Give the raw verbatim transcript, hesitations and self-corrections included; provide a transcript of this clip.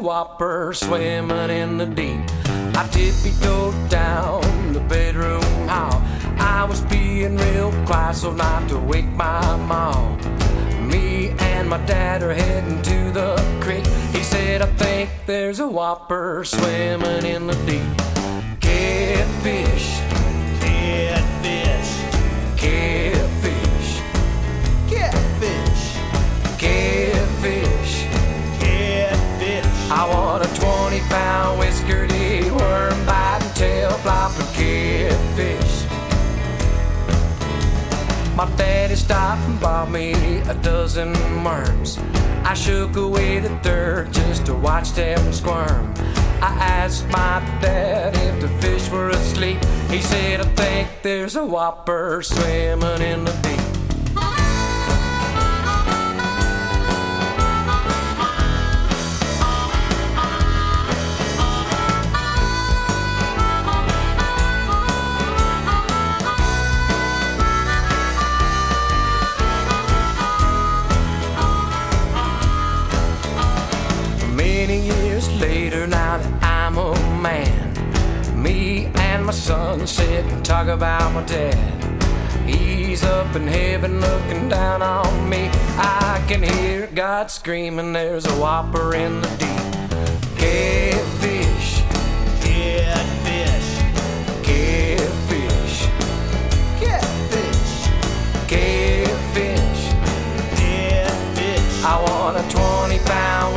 whopper swimming in the deep. I tippy-toed down the bedroom hall. I was being real quiet so not to wake my mom. Me and my dad are heading to the creek. He said, I think there's a whopper swimming in the deep. Catfish, Catfish, catfish, catfish, catfish. catfish. I want a twenty pound whiskery worm biting tail flopping catfish. My daddy stopped and bought me a dozen worms. I shook away the dirt just to watch them squirm. I asked my dad if the fish were asleep. He said, I think there's a whopper swimming in the deep. Many years later, now that I'm a man, me and my son sit and talk about my dad. He's up in heaven looking down on me. I can hear God screaming, there's a whopper in the deep. Catfish, Catfish, catfish, catfish, catfish. catfish. I want a twenty pound